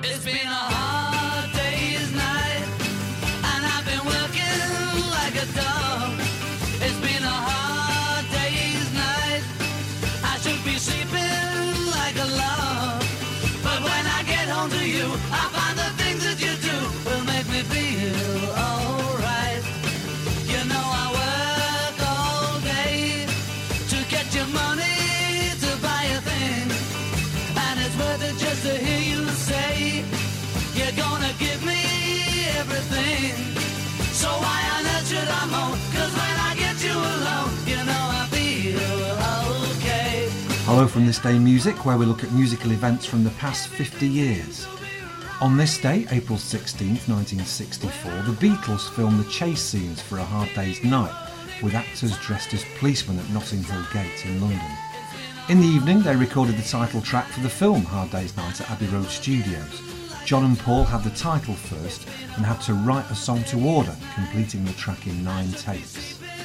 It's been a hard day's night, and I've been working like a dog. It's been a hard day's night, I should be sleeping like a log. But when I get home to you, I find the things that you do will make me feel alright. You know I work all day to get your money to buy a thing, and it's worth it just to hear you say you're gonna give me everything. So why on earth should I moan? 'Cause when I get you alone, you know I feel okay. Hello from This Day Music, where we look at musical events from the past 50 years. On this day, April 16th, 1964, the Beatles filmed the chase scenes for A Hard Day's Night, with actors dressed as policemen at Notting Hill Gate in London. In the evening, they recorded the title track for the film Hard Day's Night at Abbey Road Studios. John and Paul had the title first and had to write a song to order, completing the track in 9 takes.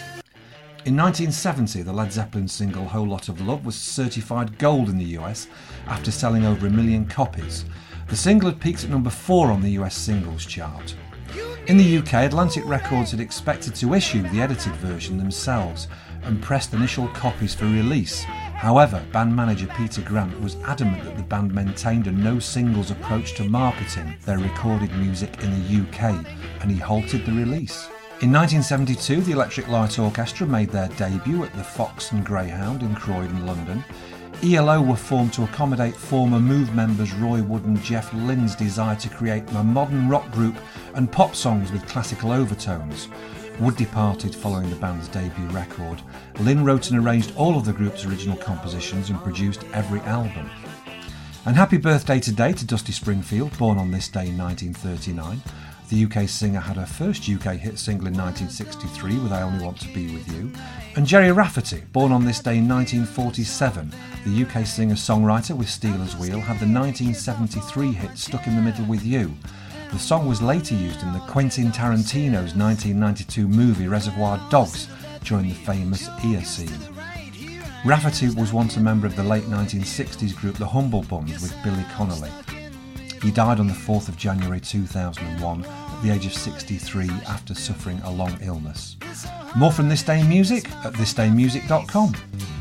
In 1970, the Led Zeppelin single Whole Lot of Love was certified gold in the US after selling over 1 million copies. The single had peaked at number 4 on the US singles chart. In the UK, Atlantic Records had expected to issue the edited version themselves and pressed initial copies for release. However, band manager Peter Grant was adamant that the band maintained a no-singles approach to marketing their recorded music in the UK, and he halted the release. In 1972, the Electric Light Orchestra made their debut at the Fox and Greyhound in Croydon, London. ELO were formed to accommodate former Move members Roy Wood and Jeff Lynne's desire to create a modern rock group and pop songs with classical overtones. Wood departed following the band's debut record. Lynne wrote and arranged all of the group's original compositions and produced every album. And happy birthday today to Dusty Springfield, born on this day in 1939. The UK singer had her first UK hit single in 1963 with I Only Want to Be With You. And Gerry Rafferty, born on this day in 1947, the UK singer-songwriter with Stealers Wheel, had the 1973 hit Stuck in the Middle with You. The song was later used in the Quentin Tarantino's 1992 movie Reservoir Dogs during the famous Ear scene. Rafferty was once a member of the late 1960s group The Humble Bums with Billy Connolly. He died on the 4th of January 2001 at the age of 63 after suffering a long illness. More from This Day Music at thisdaymusic.com.